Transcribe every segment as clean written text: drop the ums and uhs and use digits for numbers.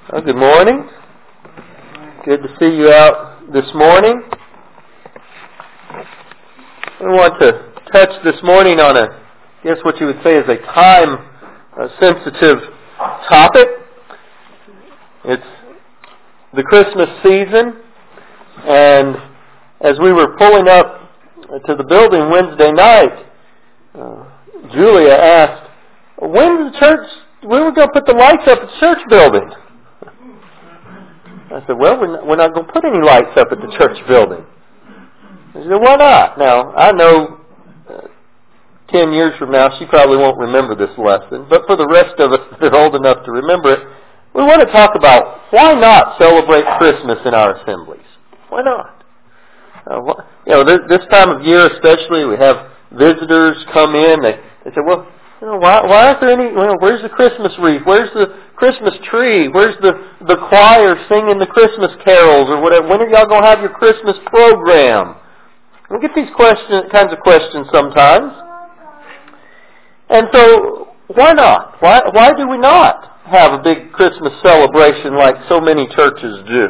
Well, good morning. Good to see you out this morning. We want to touch this morning on what you would say is a time-sensitive topic. It's the Christmas season, and as we were pulling up to the building Wednesday night, Julia asked, when we're going to put the lights up at the church building? I said, well, we're not going to put any lights up at the church building. She said, why not? Now, I know 10 years from now she probably won't remember this lesson, but for the rest of us that are old enough to remember it, we want to talk about why not celebrate Christmas in our assemblies. Why not? This time of year especially, we have visitors come in. They say, well, why aren't there any, where's the Christmas wreath? Where's the Christmas tree? Where's the choir singing the Christmas carols or whatever? When are y'all going to have your Christmas program? We get these kinds of questions sometimes. And so, why not? Why do we not have a big Christmas celebration like so many churches do?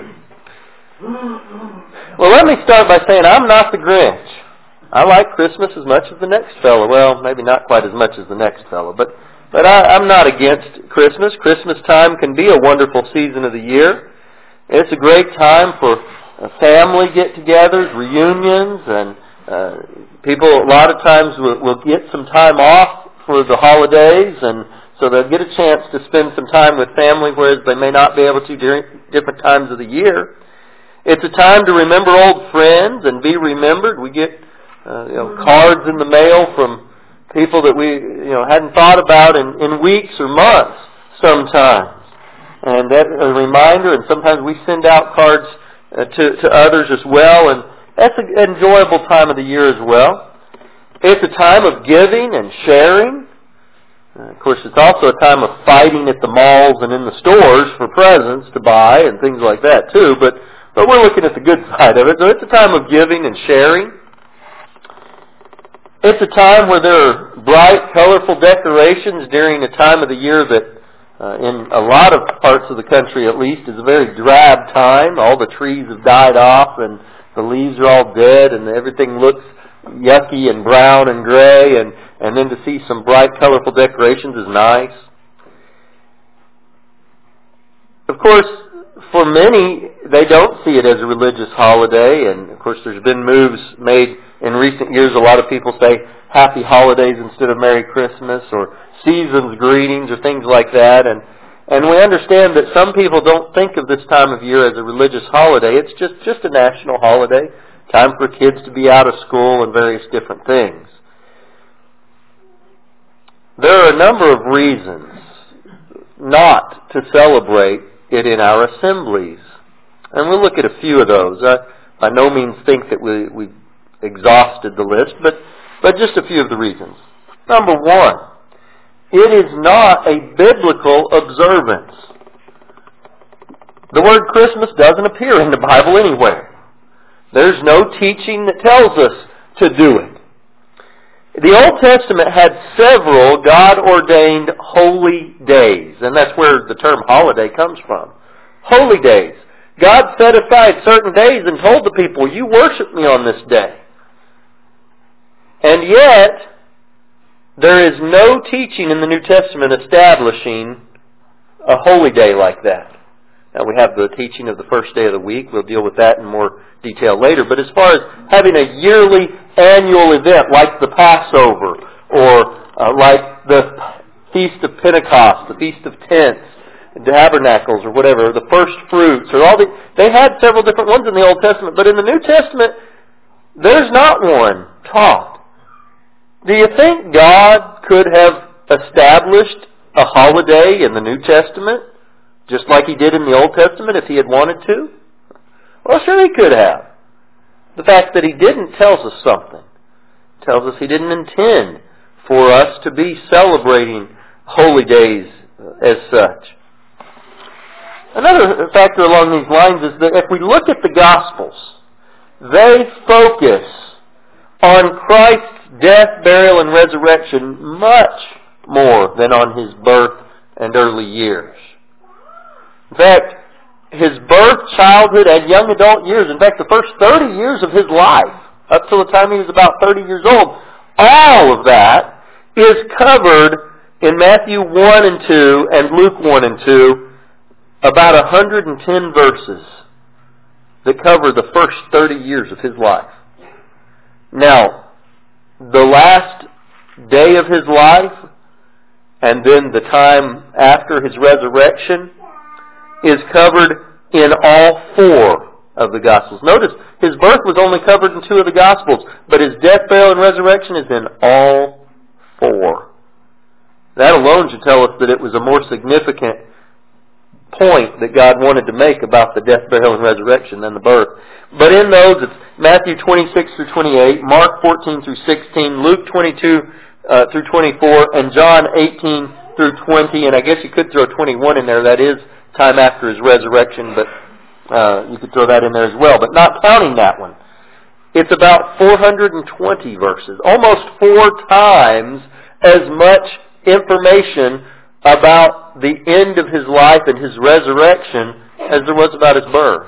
Well, let me start by saying I'm not the Grinch. I like Christmas as much as the next fellow. Well, maybe not quite as much as the next fellow, but I'm not against Christmas. Christmas time can be a wonderful season of the year. It's a great time for family get-togethers, reunions, and people a lot of times will get some time off for the holidays, and so they'll get a chance to spend some time with family, whereas they may not be able to during different times of the year. It's a time to remember old friends and be remembered. We get cards in the mail from people that we hadn't thought about in weeks or months sometimes. And that's a reminder, and sometimes we send out cards to others as well, and that's an enjoyable time of the year as well. It's a time of giving and sharing. Of course, it's also a time of fighting at the malls and in the stores for presents to buy and things like that too, but we're looking at the good side of it. So it's a time of giving and sharing. It's a time where there are bright, colorful decorations during a time of the year that, in a lot of parts of the country at least, is a very drab time. All the trees have died off and the leaves are all dead and everything looks yucky and brown and gray, and then to see some bright, colorful decorations is nice. Of course, for many, they don't see it as a religious holiday, and of course there's been moves made in recent years. A lot of people say Happy Holidays instead of Merry Christmas, or Season's Greetings, or things like that. And we understand that some people don't think of this time of year as a religious holiday. It's just a national holiday, time for kids to be out of school and various different things. There are a number of reasons not to celebrate it in our assemblies. And we'll look at a few of those. I by no means think that we've exhausted the list, but just a few of the reasons. Number one, it is not a biblical observance. The word Christmas doesn't appear in the Bible anywhere. There's no teaching that tells us to do it. The Old Testament had several God-ordained holy days, and that's where the term holiday comes from. Holy days. God set aside certain days and told the people, you worship me on this day. And yet, there is no teaching in the New Testament establishing a holy day like that. Now, we have the teaching of the first day of the week. We'll deal with that in more detail later. But as far as having a yearly annual event like the Passover or like the Feast of Pentecost, the Feast of Tents, Tabernacles or whatever, the first fruits, or they had several different ones in the Old Testament, but in the New Testament, there's not one taught. Do you think God could have established a holiday in the New Testament just like He did in the Old Testament if He had wanted to? Well, sure He could have. The fact that He didn't tells us something. It tells us He didn't intend for us to be celebrating holy days as such. Another factor along these lines is that if we look at the Gospels, they focus on Christ's death, burial, and resurrection much more than on His birth and early years. In fact, his birth, childhood, and young adult years, in fact, the first 30 years of his life, up till the time he was about 30 years old, all of that is covered in Matthew 1 and 2 and Luke 1 and 2, about 110 verses that cover the first 30 years of his life. Now, the last day of his life, and then the time after his resurrection, is covered in all 4 of the Gospels. Notice, his birth was only covered in 2 of the Gospels, but his death, burial, and resurrection is in all 4. That alone should tell us that it was a more significant point that God wanted to make about the death, burial, and resurrection than the birth. But in those, it's Matthew 26 through 28, Mark 14 through 16, Luke 22 through 24, and John 18 through 20, and I guess you could throw 21 in there. That is time after his resurrection, but you could throw that in there as well. But not counting that one, it's about 420 verses, almost 4 times as much information about the end of his life and his resurrection as there was about his birth.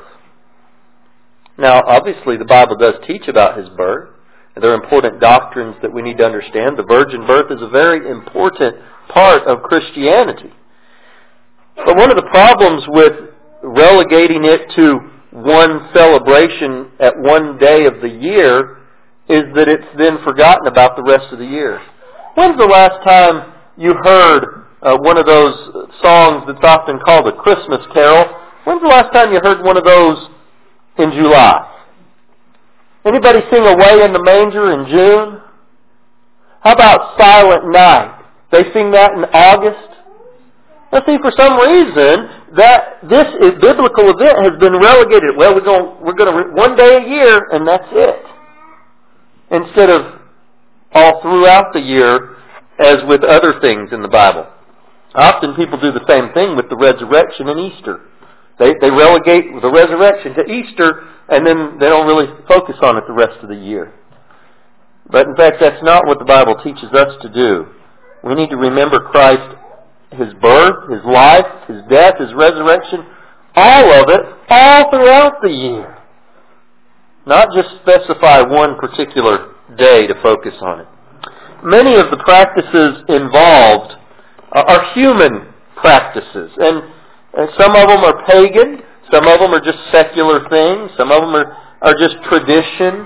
Now, obviously, the Bible does teach about his birth. There are important doctrines that we need to understand. The virgin birth is a very important part of Christianity. But one of the problems with relegating it to one celebration at one day of the year is that it's then forgotten about the rest of the year. When's the last time you heard one of those songs that's often called a Christmas carol? When's the last time you heard one of those in July? Anybody sing Away in the Manger in June? How about Silent Night? They sing that in August? Now see, for some reason, that this biblical event has been relegated. Well, we're going to one day a year, and that's it. Instead of all throughout the year, as with other things in the Bible. Often people do the same thing with the resurrection and Easter. They relegate the resurrection to Easter, and then they don't really focus on it the rest of the year. But in fact, that's not what the Bible teaches us to do. We need to remember Christ, His birth, His life, His death, His resurrection, all of it, all throughout the year. Not just specify one particular day to focus on it. Many of the practices involved are human practices, and some of them are pagan, some of them are just secular things, some of them are just tradition,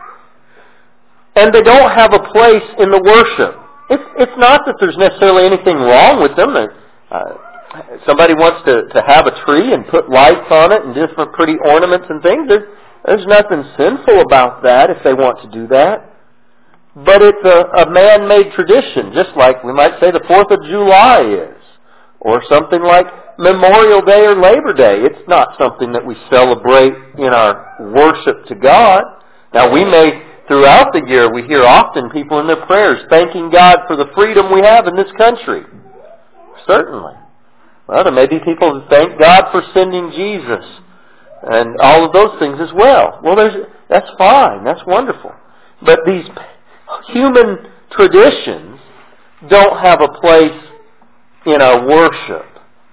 and they don't have a place in the worship. It's not that there's necessarily anything wrong with them. Somebody wants to have a tree and put lights on it and different pretty ornaments and things. There's nothing sinful about that if they want to do that. But it's a man-made tradition, just like we might say the 4th of July is, or something like Memorial Day or Labor Day. It's not something that we celebrate in our worship to God. Now, we may, throughout the year, we hear often people in their prayers thanking God for the freedom we have in this country. Certainly. Well, there may be people who thank God for sending Jesus and all of those things as well. Well, that's fine. That's wonderful. But these human traditions don't have a place in our worship.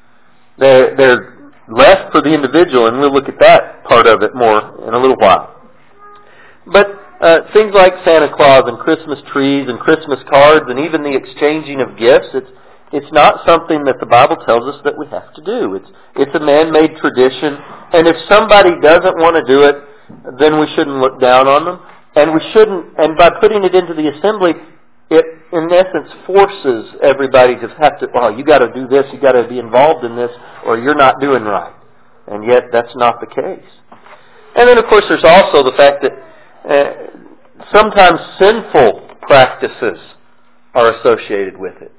They're left for the individual, and we'll look at that part of it more in a little while. But things like Santa Claus and Christmas trees and Christmas cards and even the exchanging of gifts, it's not something that the Bible tells us that we have to do. It's a man-made tradition, and if somebody doesn't want to do it, then we shouldn't look down on them. And we shouldn't, and by putting it into the assembly, it in essence forces everybody to have to, oh, you got to do this, you got to be involved in this, or you're not doing right. And yet that's not the case. And then of course there's also the fact that sometimes sinful practices are associated with it.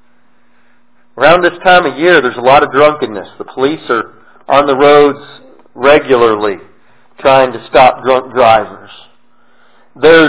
Around this time of year there's a lot of drunkenness. The police are on the roads regularly trying to stop drunk drivers. There's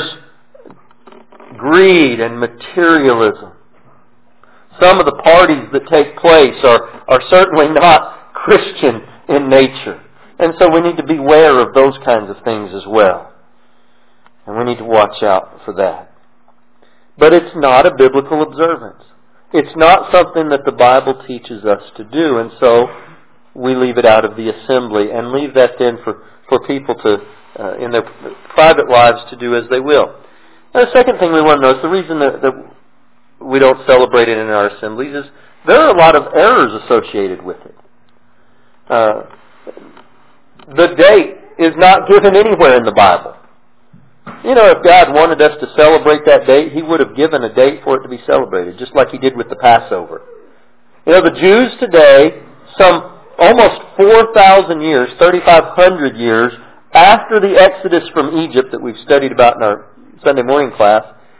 greed and materialism. Some of the parties that take place are certainly not Christian in nature. And so we need to beware of those kinds of things as well. And we need to watch out for that. But it's not a biblical observance. It's not something that the Bible teaches us to do. And so we leave it out of the assembly and leave that then for people to, in their private lives, to do as they will. And the second thing we want to notice, the reason that we don't celebrate it in our assemblies is there are a lot of errors associated with it. The date is not given anywhere in the Bible. You know, if God wanted us to celebrate that date, He would have given a date for it to be celebrated, just like He did with the Passover. You know, the Jews today, some almost 4,000 years, 3,500 years, after the Exodus from Egypt that we've studied about in our Sunday morning class,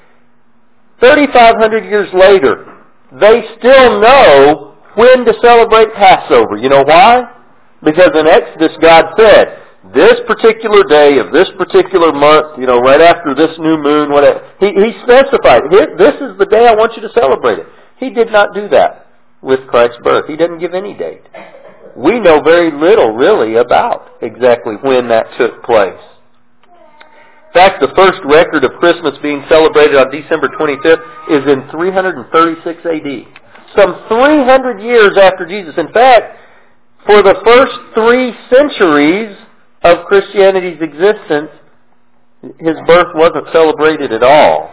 3,500 years later, they still know when to celebrate Passover. You know why? Because in Exodus God said, this particular day of this particular month, you know, right after this new moon, whatever. He specified, this is the day I want you to celebrate it. He did not do that with Christ's birth. He didn't give any date. We know very little, really, about exactly when that took place. In fact, the first record of Christmas being celebrated on December 25th is in 336 A.D. Some 300 years after Jesus. In fact, for the first 3 centuries of Christianity's existence, His birth wasn't celebrated at all.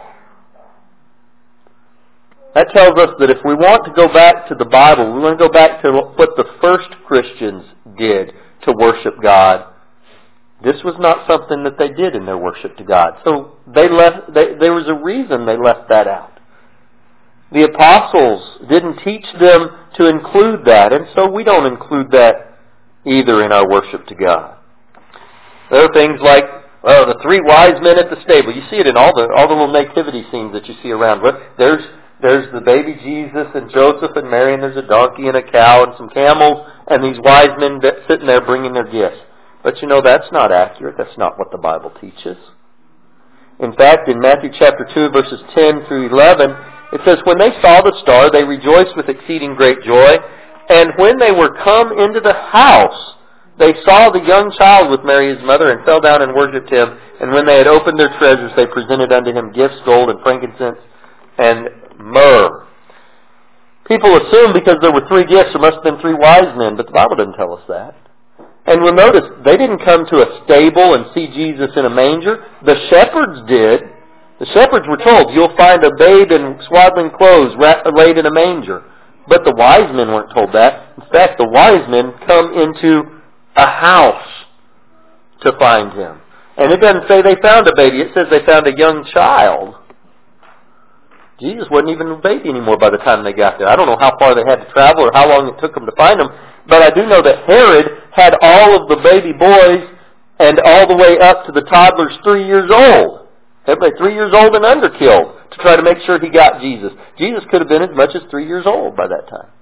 That tells us that if we want to go back to the Bible, we want to go back to what the first Christians did to worship God. This was not something that they did in their worship to God. So there was a reason they left that out. The apostles didn't teach them to include that, and so we don't include that either in our worship to God. There are things like the 3 wise men at the stable. You see it in all the little nativity scenes that you see around. There's the baby Jesus and Joseph and Mary, and there's a donkey and a cow and some camels, and these wise men sitting there bringing their gifts. But you know, that's not accurate. That's not what the Bible teaches. In fact, in Matthew chapter 2, verses 10 through 11, it says, when they saw the star, they rejoiced with exceeding great joy. And when they were come into the house, they saw the young child with Mary his mother, and fell down and worshipped Him. And when they had opened their treasures, they presented unto Him gifts, gold and frankincense and myrrh. People assume because there were 3 gifts, there must have been 3 wise men, but the Bible doesn't tell us that. And we'll notice, they didn't come to a stable and see Jesus in a manger. The shepherds did. The shepherds were told, you'll find a babe in swaddling clothes laid in a manger. But the wise men weren't told that. In fact, the wise men come into a house to find Him. And it doesn't say they found a baby. It says they found a young child. Jesus wasn't even a baby anymore by the time they got there. I don't know how far they had to travel or how long it took them to find Him. But I do know that Herod had all of the baby boys and all the way up to the toddlers 3 years old. Everybody 3 years old and under killed to try to make sure he got Jesus. Jesus could have been as much as 3 years old by that time.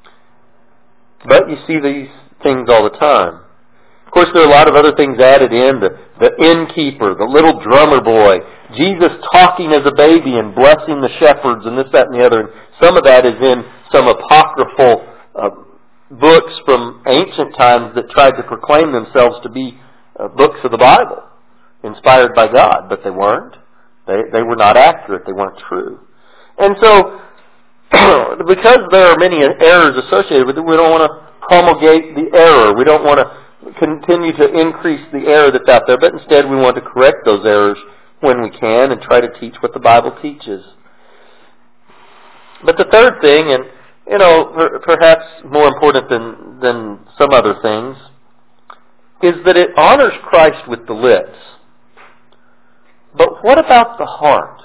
But you see these things all the time. Of course, there are a lot of other things added in. The innkeeper, the little drummer boy, Jesus talking as a baby and blessing the shepherds and this, that, and the other. And some of that is in some apocryphal books from ancient times that tried to proclaim themselves to be books of the Bible, inspired by God, but they weren't. They were not accurate. They weren't true. And so, because there are many errors associated with it, we don't want to promulgate the error. We don't want to continue to increase the error that's out there, but instead we want to correct those errors when we can and try to teach what the Bible teaches. But the third thing, and perhaps more important than some other things, is that it honors Christ with the lips. But what about the heart?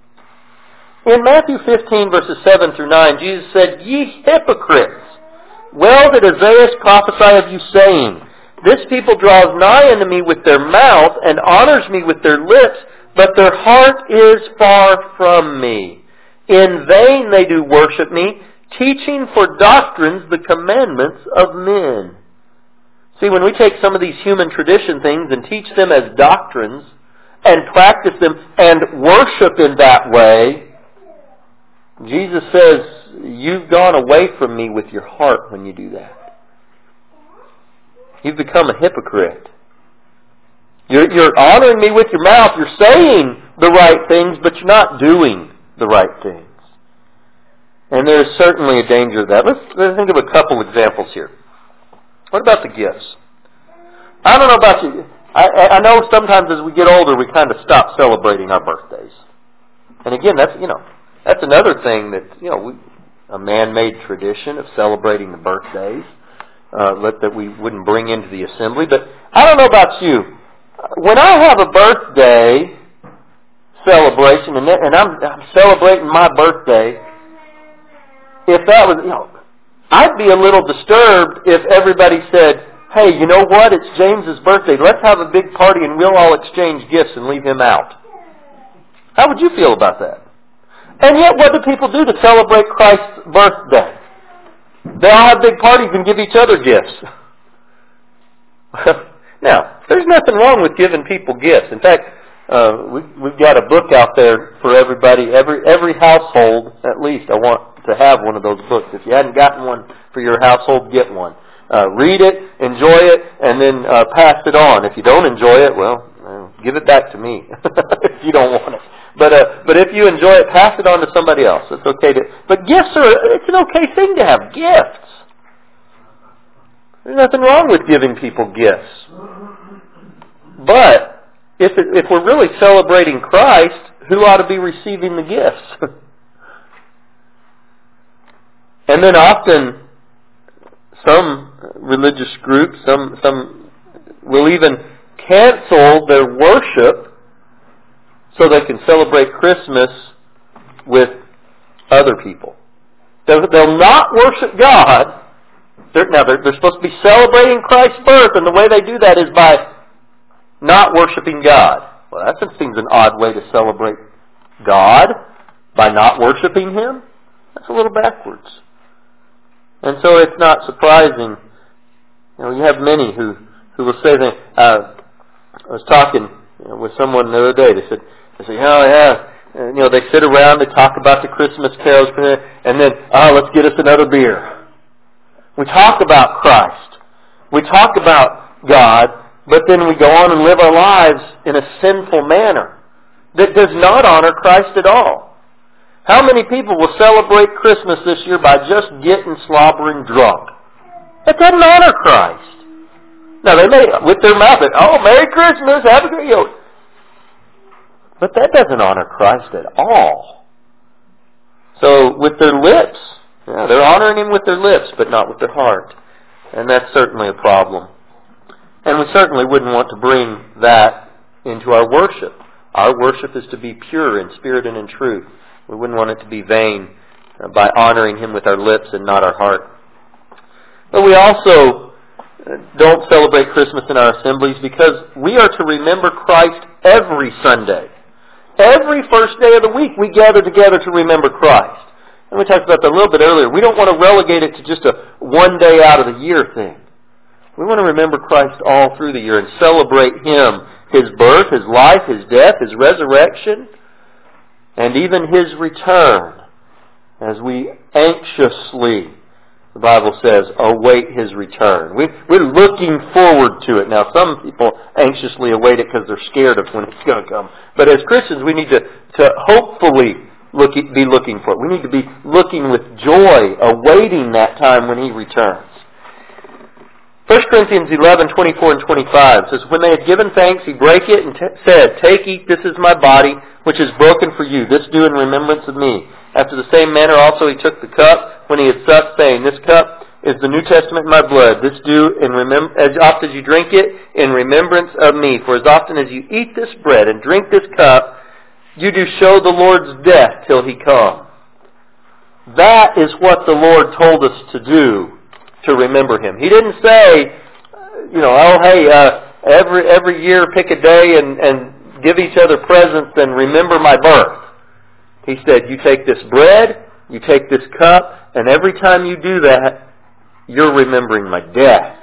In Matthew 15, verses 7 through 9, Jesus said, Ye hypocrites! Well did Isaiah prophesy of you, saying, This people draws nigh unto me with their mouth, and honors me with their lips, but their heart is far from me. In vain they do worship me, teaching for doctrines the commandments of men. See, when we take some of these human tradition things and teach them as doctrines, and practice them and worship in that way, Jesus says, you've gone away from me with your heart when you do that. You've become a hypocrite. You're honoring me with your mouth. You're saying the right things, but you're not doing the right things. And there's certainly a danger of that. Let's think of a couple examples here. What about the gifts? I don't know about you. I know sometimes as we get older, we kind of stop celebrating our birthdays. And again, that's another thing that, a man-made tradition of celebrating the birthdays that we wouldn't bring into the assembly. But I don't know about you. When I have a birthday celebration and I'm celebrating my birthday, if that was, I'd be a little disturbed if everybody said, hey, you know what? It's James's birthday. Let's have a big party and we'll all exchange gifts and leave him out. How would you feel about that? And yet, what do people do to celebrate Christ's birthday? They all have big parties and give each other gifts. Now, there's nothing wrong with giving people gifts. In fact, we've got a book out there for everybody. Every household, at least, I want to have one of those books. If you hadn't gotten one for your household, get one. Read it, enjoy it, and then pass it on. If you don't enjoy it, well, give it back to me if you don't want it. But if you enjoy it, pass it on to somebody else. It's okay to. But gifts it's an okay thing to have gifts. There's nothing wrong with giving people gifts. But if we're really celebrating Christ, who ought to be receiving the gifts? And then often some religious groups, some will even cancel their worship so they can celebrate Christmas with other people. They'll not worship God. They're supposed to be celebrating Christ's birth, and the way they do that is by not worshiping God. Well, that seems an odd way to celebrate God, by not worshiping Him. That's a little backwards. And so it's not surprising. You have many who will say that. I was talking with someone the other day. They said, oh yeah, they sit around, they talk about the Christmas carols, and then, let's get us another beer. We talk about Christ. We talk about God, but then we go on and live our lives in a sinful manner that does not honor Christ at all. How many people will celebrate Christmas this year by just getting slobbering drunk? That doesn't honor Christ. Now they may, with their mouth, Merry Christmas, have a great year. But that doesn't honor Christ at all. So with their lips, they're honoring Him with their lips, but not with their heart. And that's certainly a problem. And we certainly wouldn't want to bring that into our worship. Our worship is to be pure in spirit and in truth. We wouldn't want it to be vain by honoring Him with our lips and not our heart. But we also don't celebrate Christmas in our assemblies because we are to remember Christ every Sunday. Every first day of the week we gather together to remember Christ. And we talked about that a little bit earlier. We don't want to relegate it to just a one day out of the year thing. We want to remember Christ all through the year and celebrate Him, His birth, His life, His death, His resurrection, and even His return as we anxiously, the Bible says, await His return. We're looking forward to it. Now, some people anxiously await it because they're scared of when it's going to come. But as Christians, we need to hopefully be looking for it. We need to be looking with joy, awaiting that time when He returns. 1 Corinthians 11:24 and 25 says, when they had given thanks, He brake it and said, take, eat, this is my body, which is broken for you. This do in remembrance of me. After the same manner also He took the cup when He had supped, saying, this cup is the New Testament in my blood. This do as oft as you drink it in remembrance of me. For as often as you eat this bread and drink this cup, you do show the Lord's death till He come. That is what the Lord told us to do, to remember Him. He didn't say, every year pick a day and give each other presents and remember my birth. He said, you take this bread, you take this cup, and every time you do that, you're remembering my death.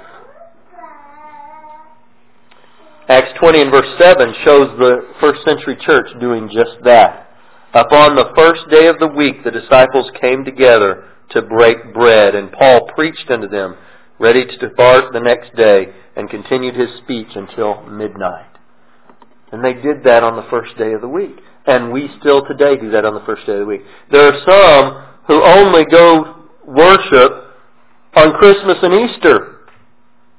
Acts 20 and verse 7 shows the first century church doing just that. Upon the first day of the week, the disciples came together to break bread, and Paul preached unto them, ready to depart the next day, and continued his speech until midnight. And they did that on the first day of the week. And we still today do that on the first day of the week. There are some who only go worship on Christmas and Easter.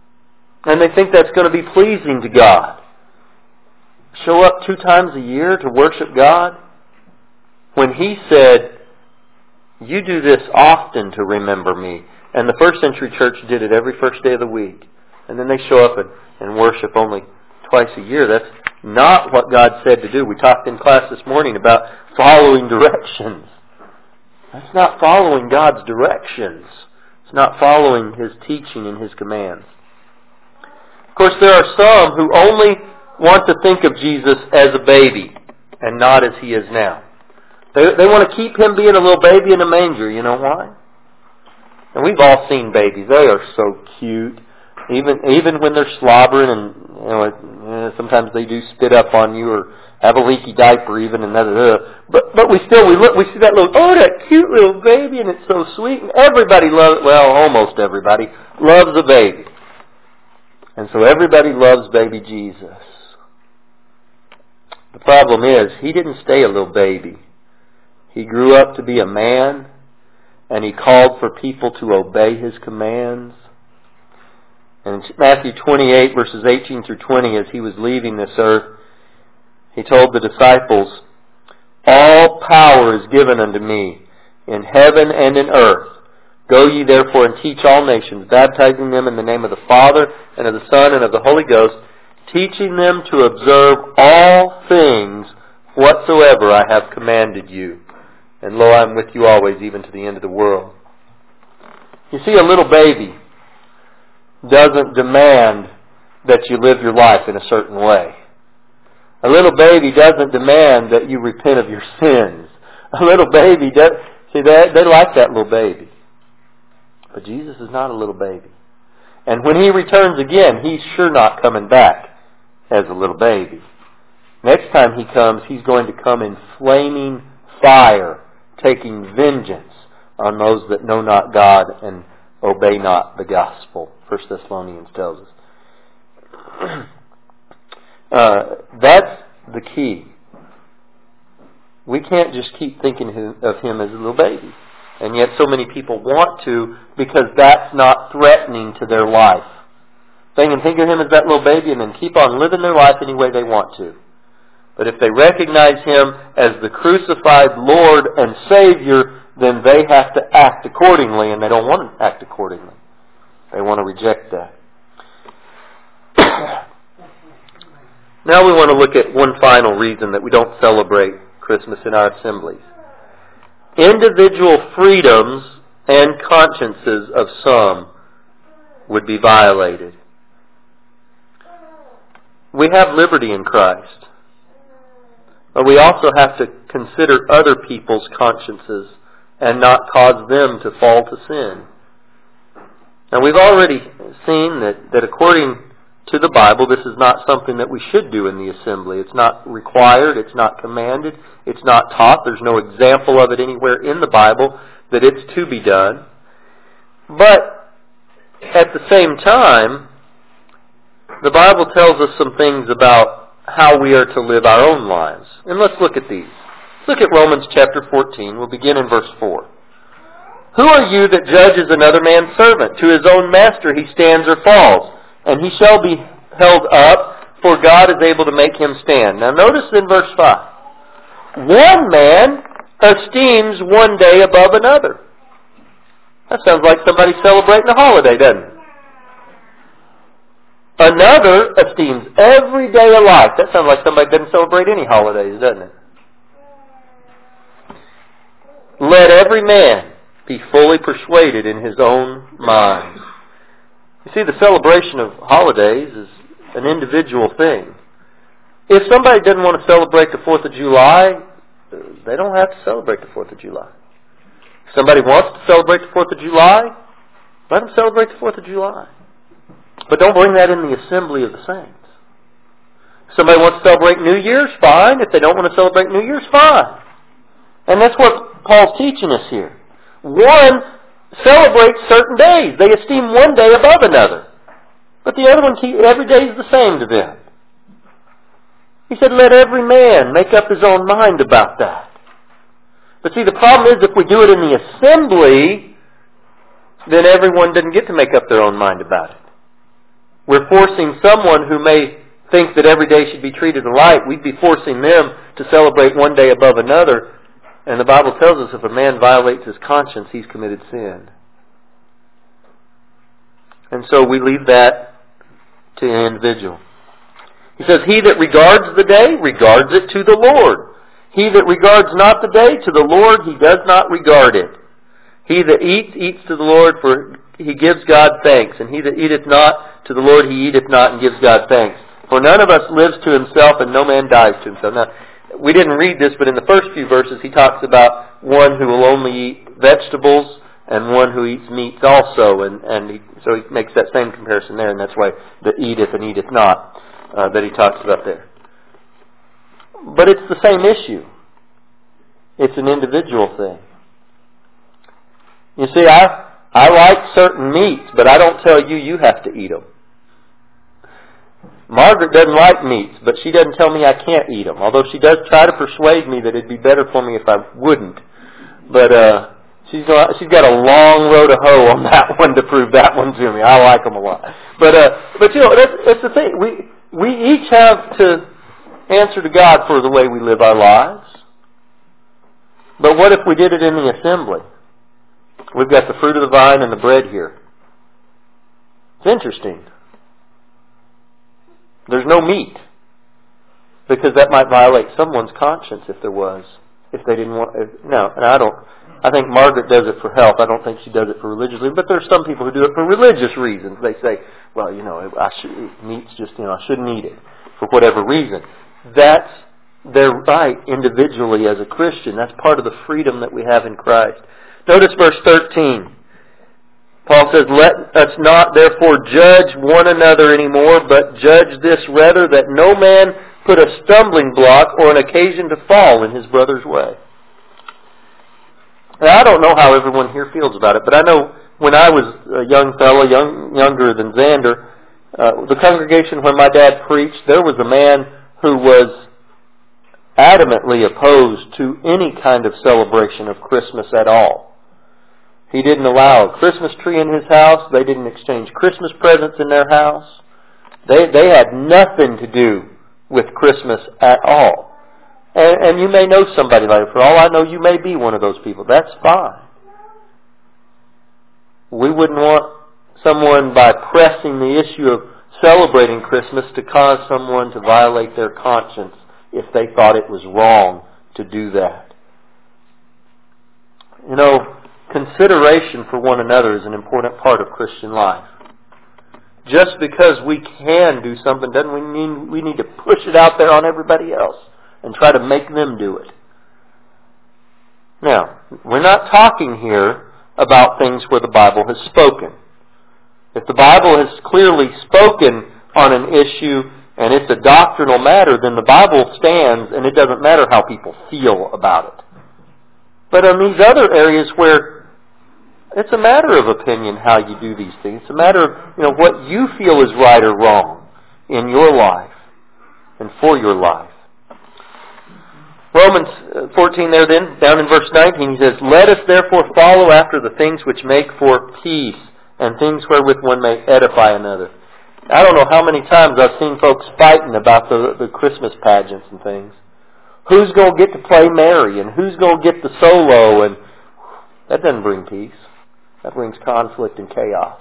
And they think that's going to be pleasing to God. Show up 2 times a year to worship God? When He said, you do this often to remember me. And the first century church did it every first day of the week. And then they show up and worship only twice a year. That's not what God said to do. We talked in class this morning about following directions. That's not following God's directions. It's not following His teaching and His commands. Of course, there are some who only want to think of Jesus as a baby and not as He is now. They want to keep Him being a little baby in a manger. You know why? And we've all seen babies. They are so cute. Even when they're slobbering and sometimes they do spit up on you or have a leaky diaper even and but we see that that cute little baby and it's so sweet and everybody loves, well, almost everybody loves a baby. And so everybody loves baby Jesus. The problem is, He didn't stay a little baby. He grew up to be a man, and He called for people to obey His commands. And in Matthew 28, verses 18 through 20, as He was leaving this earth, He told the disciples, all power is given unto me in heaven and in earth. Go ye therefore and teach all nations, baptizing them in the name of the Father and of the Son and of the Holy Ghost, teaching them to observe all things whatsoever I have commanded you. And lo, I am with you always, even to the end of the world. You see, a little baby doesn't demand that you live your life in a certain way. A little baby doesn't demand that you repent of your sins. A little baby does. See, they like that little baby. But Jesus is not a little baby. And when He returns again, He's sure not coming back as a little baby. Next time He comes, He's going to come in flaming fire, taking vengeance on those that know not God and obey not the gospel. 1 Thessalonians tells us. That's the key. We can't just keep thinking of Him as a little baby. And yet so many people want to, because that's not threatening to their life. They can think of Him as that little baby and then keep on living their life any way they want to. But if they recognize Him as the crucified Lord and Savior, then they have to act accordingly, and they don't want to act accordingly. They want to reject that. Now we want to look at one final reason that we don't celebrate Christmas in our assemblies. Individual freedoms and consciences of some would be violated. We have liberty in Christ, but we also have to consider other people's consciences and not cause them to fall to sin. Now we've already seen that according to the Bible, this is not something that we should do in the assembly. It's not required, it's not commanded, it's not taught. There's no example of it anywhere in the Bible that it's to be done. But at the same time, the Bible tells us some things about how we are to live our own lives. And let's look at these. Look at Romans chapter 14. We'll begin in verse 4. Who are you that judges another man's servant? To his own master he stands or falls, and he shall be held up, for God is able to make him stand. Now notice in verse 5. One man esteems one day above another. That sounds like somebody celebrating a holiday, doesn't it? Another esteems every day alike. That sounds like somebody doesn't celebrate any holidays, doesn't it? Let every man be fully persuaded in his own mind. You see, the celebration of holidays is an individual thing. If somebody doesn't want to celebrate the 4th of July, they don't have to celebrate the 4th of July. If somebody wants to celebrate the 4th of July, let them celebrate the 4th of July. But don't bring that in the assembly of the saints. If somebody wants to celebrate New Year's, fine. If they don't want to celebrate New Year's, fine. And that's what Paul's teaching us here. One celebrates certain days. They esteem one day above another. But the other one, every day is the same to them. He said, let every man make up his own mind about that. But see, the problem is if we do it in the assembly, then everyone doesn't get to make up their own mind about it. we're forcing someone who may think that every day should be treated alike, we'd be forcing them to celebrate one day above another. And the Bible tells us if a man violates his conscience, he's committed sin. And so we leave that to an individual. He says, he that regards the day, regards it to the Lord. He that regards not the day, to the Lord he does not regard it. He that eats, eats to the Lord, for he gives God thanks. And he that eateth not, to the Lord he eateth not, and gives God thanks. For none of us lives to himself, and no man dies to himself. Now, we didn't read this, but in the first few verses he talks about one who will only eat vegetables and one who eats meats also. So he makes that same comparison there, and that's why the eateth and eateth not that he talks about there. But it's the same issue. It's an individual thing. You see, I like certain meats, but I don't tell you you have to eat them. Margaret doesn't like meats, but she doesn't tell me I can't eat them, although she does try to persuade me that it'd be better for me if I wouldn't. But she's got a long row to hoe on that one to prove that one to me. I like them a lot. But you know, that's the thing. We each have to answer to God for the way we live our lives. But what if we did it in the assembly? We've got the fruit of the vine and the bread here. It's interesting. There's no meat, because that might violate someone's conscience if there was. If they didn't want... No, and I think Margaret does it for health. I don't think she does it for religiously. But there's some people who do it for religious reasons. They say, well, you know, meat's just, you know, I shouldn't eat it for whatever reason. That's their right individually as a Christian. That's part of the freedom that we have in Christ. Notice verse 13. Paul says, let us not therefore judge one another anymore, but judge this rather, that no man put a stumbling block or an occasion to fall in his brother's way. Now, I don't know how everyone here feels about it, but I know when I was a young fellow, younger than Xander, the congregation where my dad preached, there was a man who was adamantly opposed to any kind of celebration of Christmas at all. He didn't allow a Christmas tree in his house. They didn't exchange Christmas presents in their house. They had nothing to do with Christmas at all. And you may know somebody like that. For all I know, you may be one of those people. That's fine. We wouldn't want someone, by pressing the issue of celebrating Christmas, to cause someone to violate their conscience if they thought it was wrong to do that. You know, consideration for one another is an important part of Christian life. Just because we can do something doesn't mean we need to push it out there on everybody else and try to make them do it. Now, we're not talking here about things where the Bible has spoken. If the Bible has clearly spoken on an issue and it's a doctrinal matter, then the Bible stands and it doesn't matter how people feel about it. But on these other areas where it's a matter of opinion how you do these things. It's a matter of, you know, what you feel is right or wrong in your life and for your life. Romans 14 there then, down in verse 19, he says, let us therefore follow after the things which make for peace and things wherewith one may edify another. I don't know how many times I've seen folks fighting about the Christmas pageants and things. Who's going to get to play Mary and who's going to get the solo, and that doesn't bring peace. That brings conflict and chaos.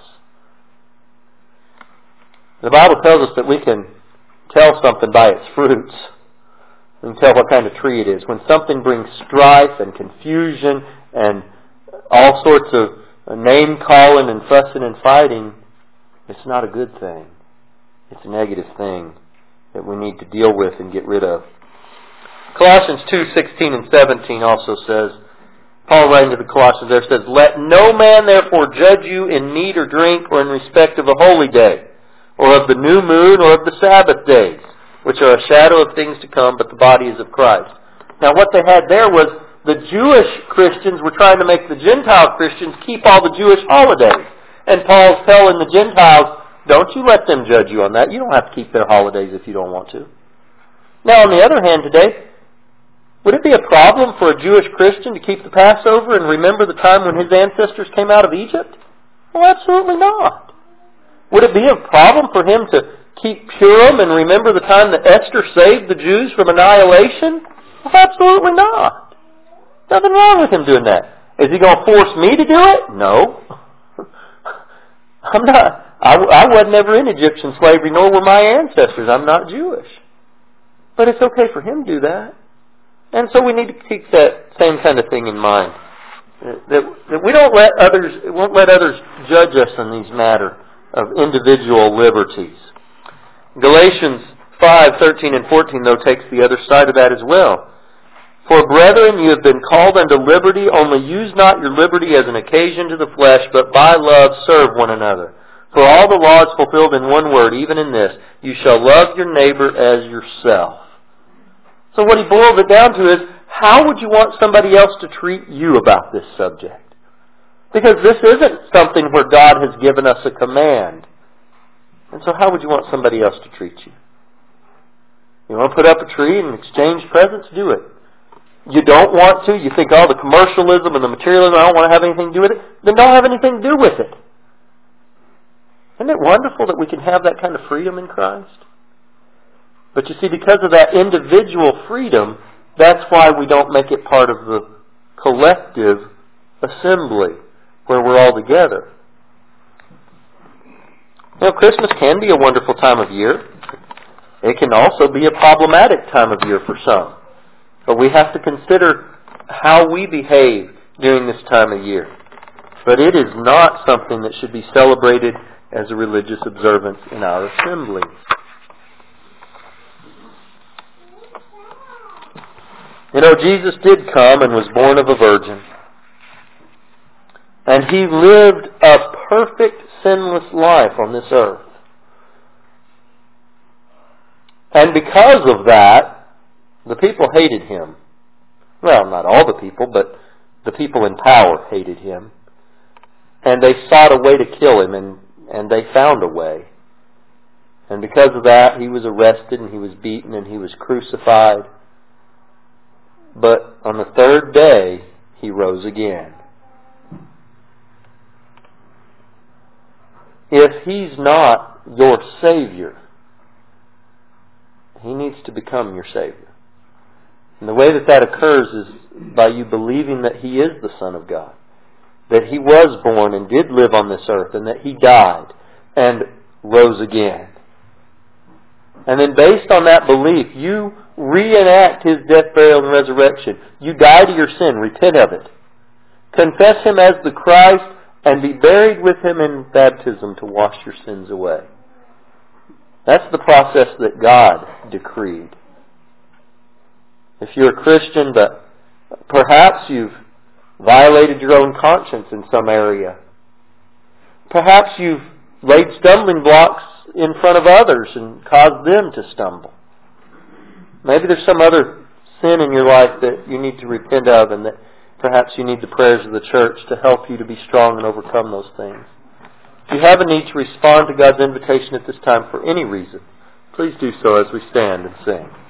The Bible tells us that we can tell something by its fruits. We can tell what kind of tree it is. When something brings strife and confusion and all sorts of name-calling and fussing and fighting, it's not a good thing. It's a negative thing that we need to deal with and get rid of. Colossians 2:16 and 17 also says, Paul writing to the Colossians there says, let no man therefore judge you in meat or drink or in respect of a holy day, or of the new moon or of the Sabbath days, which are a shadow of things to come, but the body is of Christ. Now what they had there was the Jewish Christians were trying to make the Gentile Christians keep all the Jewish holidays. And Paul's telling the Gentiles, don't you let them judge you on that. You don't have to keep their holidays if you don't want to. Now on the other hand today, would it be a problem for a Jewish Christian to keep the Passover and remember the time when his ancestors came out of Egypt? Well, absolutely not. Would it be a problem for him to keep Purim and remember the time that Esther saved the Jews from annihilation? Well, absolutely not. Nothing wrong with him doing that. Is he going to force me to do it? No. I'm not. I wasn't ever in Egyptian slavery, nor were my ancestors. I'm not Jewish. But it's okay for him to do that. And so we need to keep that same kind of thing in mind. That we won't let others judge us in these matters of individual liberties. Galatians 5:13 and 14, though, takes the other side of that as well. For brethren, you have been called unto liberty, only use not your liberty as an occasion to the flesh, but by love serve one another. For all the law is fulfilled in one word, even in this, you shall love your neighbor as yourself. So what he boils it down to is, how would you want somebody else to treat you about this subject? Because this isn't something where God has given us a command. And so how would you want somebody else to treat you? You want to put up a tree and exchange presents? Do it. You don't want to? You think, oh, the commercialism and the materialism, I don't want to have anything to do with it? Then don't have anything to do with it. Isn't it wonderful that we can have that kind of freedom in Christ? But you see, because of that individual freedom, that's why we don't make it part of the collective assembly where we're all together. Now, Christmas can be a wonderful time of year. It can also be a problematic time of year for some. But we have to consider how we behave during this time of year. But it is not something that should be celebrated as a religious observance in our assemblies. You know, Jesus did come and was born of a virgin. And He lived a perfect, sinless life on this earth. And because of that, the people hated Him. Well, not all the people, but the people in power hated Him. And they sought a way to kill Him, and they found a way. And because of that, He was arrested, and He was beaten, and He was crucified. But on the third day, He rose again. If He's not your Savior, He needs to become your Savior. And the way that occurs is by you believing that He is the Son of God, that He was born and did live on this earth, and that He died and rose again. And then based on that belief, you reenact His death, burial, and resurrection. You die to your sin, repent of it. Confess Him as the Christ, and be buried with Him in baptism to wash your sins away. That's the process that God decreed. If you're a Christian, but perhaps you've violated your own conscience in some area. Perhaps you've laid stumbling blocks in front of others and caused them to stumble. Maybe there's some other sin in your life that you need to repent of, and that perhaps you need the prayers of the church to help you to be strong and overcome those things. If you have a need to respond to God's invitation at this time for any reason, please do so as we stand and sing.